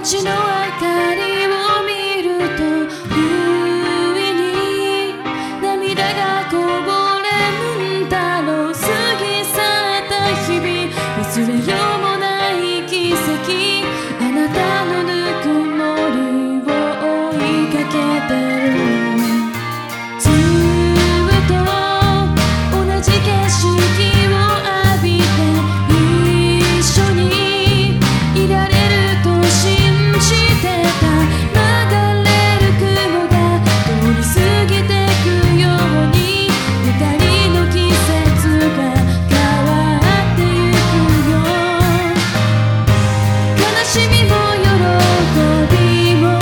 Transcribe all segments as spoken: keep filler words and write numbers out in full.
街の明かりを見ると不意に涙がこぼれムンタロウ過ぎ去った日々忘れようもない奇跡あなたのぬくもりを追いかけてるずっと同じ景色を浴びて一緒にいられると信じてた流れる雲が通り過ぎてくように二人の季節が変わってゆくよ悲しみも喜びも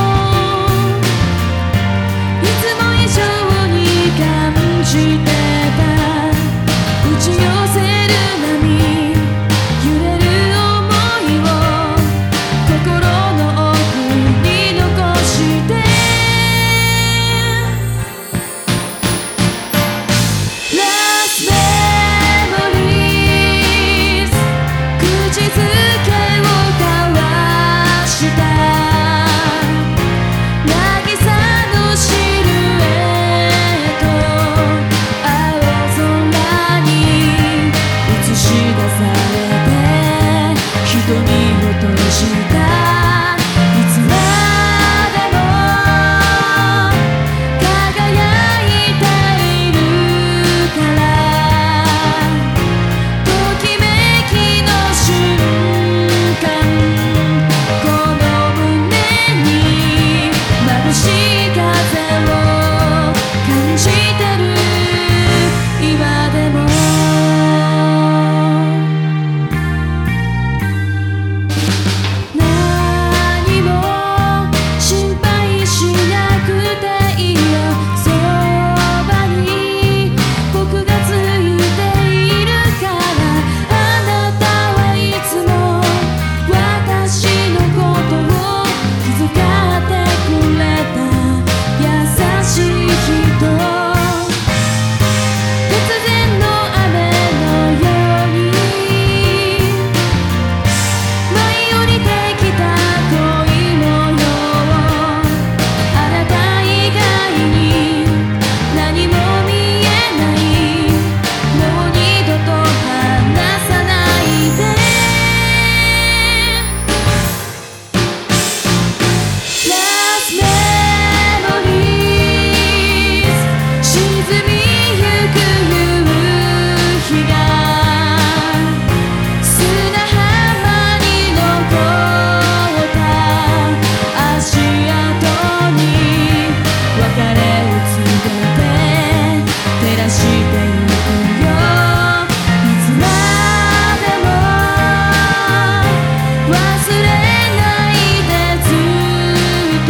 いつも以上に感じてた打ち寄せる波揺れる想いを心の奥に残してラストメモリーズ口づけを交わした渚のシルエット青空に映し出されて瞳を閉じたいつまでも輝いているからときめきの瞬間この胸に眩しい風を感じてる今でも何も心配しなくていいよそばに僕がついているからあなたはいつも私のことを気遣ってくれた優しい人突然の雨のように舞い降りてきた恋模様あなた以外に何も見えないもう二度と離さないでラストメモリーズ沈みゆく夕日が砂浜に残った足跡に別れを告げて照らしてゆくよいつまでも忘れないでずっと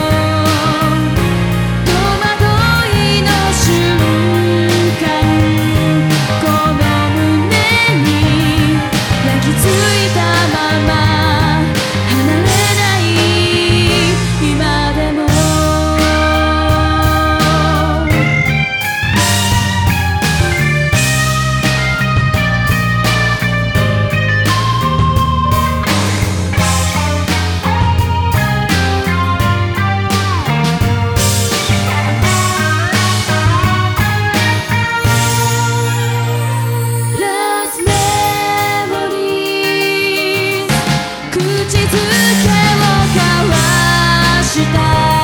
戸惑いの瞬間この胸に焼き付いたまま離れない今でもラストメモリーズ口づけを交わした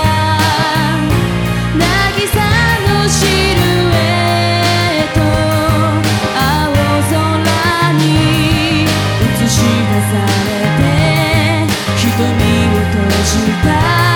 渚のシルエット青空に映し出されて瞳を閉じた